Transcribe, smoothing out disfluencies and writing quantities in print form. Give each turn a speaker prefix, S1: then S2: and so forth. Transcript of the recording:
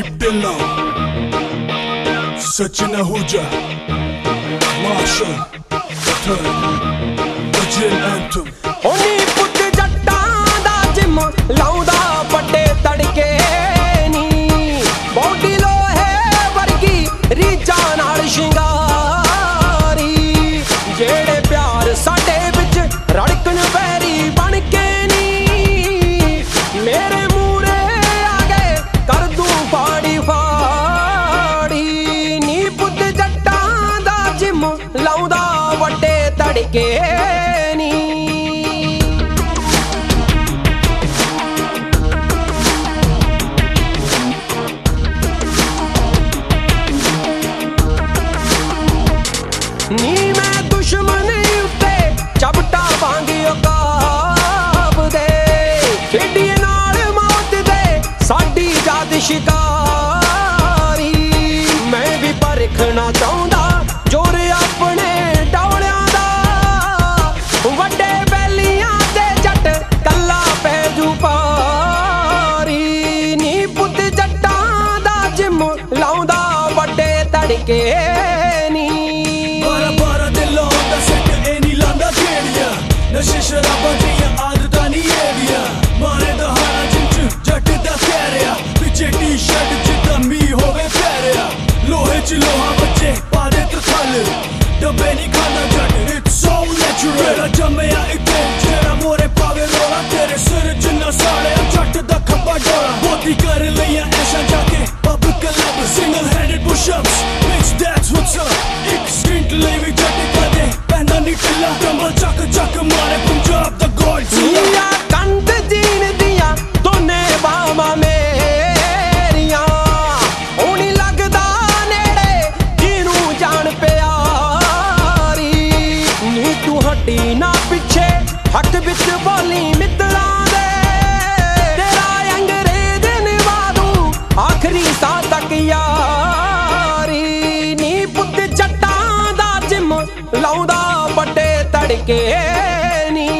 S1: Dillon, Sachin Ahuja, Marshall, Turn, the Gin Anthem.
S2: Oni put jatta da gym launda padde tadke ni body lohe vargi रीजा नाल शिंगारी जेड़े प्यार साडे विच रड़कन vary बन के नी मेरे मूरे आ गए कर दूं फाड़ी फाड़ी नी पुत जट्टां दा जिम लाउंदा वड्डे तड़के नी नी मैं दुश्मन उत्ते चपटा वांगी औकाब दे खेडिए नाल मौत दे साडी जात शिकारी मैं भी परखना चाहुंदा जोर अपने डौलियां दा वड्डे बैलियां ते जट कल्ला पै जू पारी नी पुत जट्टां दा जिम लाउंदा वड्डे तड़के
S1: नशे शराबां दियां आदतां नी एदियां मारे दा हारा जिंच जट दा कैरिया पिछे टी-शर्ट जिद्दां मी होवे पैरिया लोहे च लोहा बच्चे पादे तरखल डब्बे नी खाना जट इट्स सो नेचुरल मेरा जम्मेया इत्थे जेड़ा मोरे पावे रोला तेरे सिर जिन्ना साड़े जट दा खब्बा डोला बोती कर लियां ऐशा जाके pub club single handed pushups bitch that's what's up एक स्किंट लेवी जट कदे पैंदा नी टिल्ला डंबल चक चक मारे पंजाब दा गोल्ड
S2: जिया कंध जीन दिया दोने बावां मेरियां ओनी लगदा नेड़े जिनू जान प्यारी नी तू हटी ना पिछे हक विच बोली मित्तरां दे तेरा अंग्रेज निभादू आखरी साह तक यारी नी पुत जट्टां दा जिम लाउंदा वड्डे तड़के नी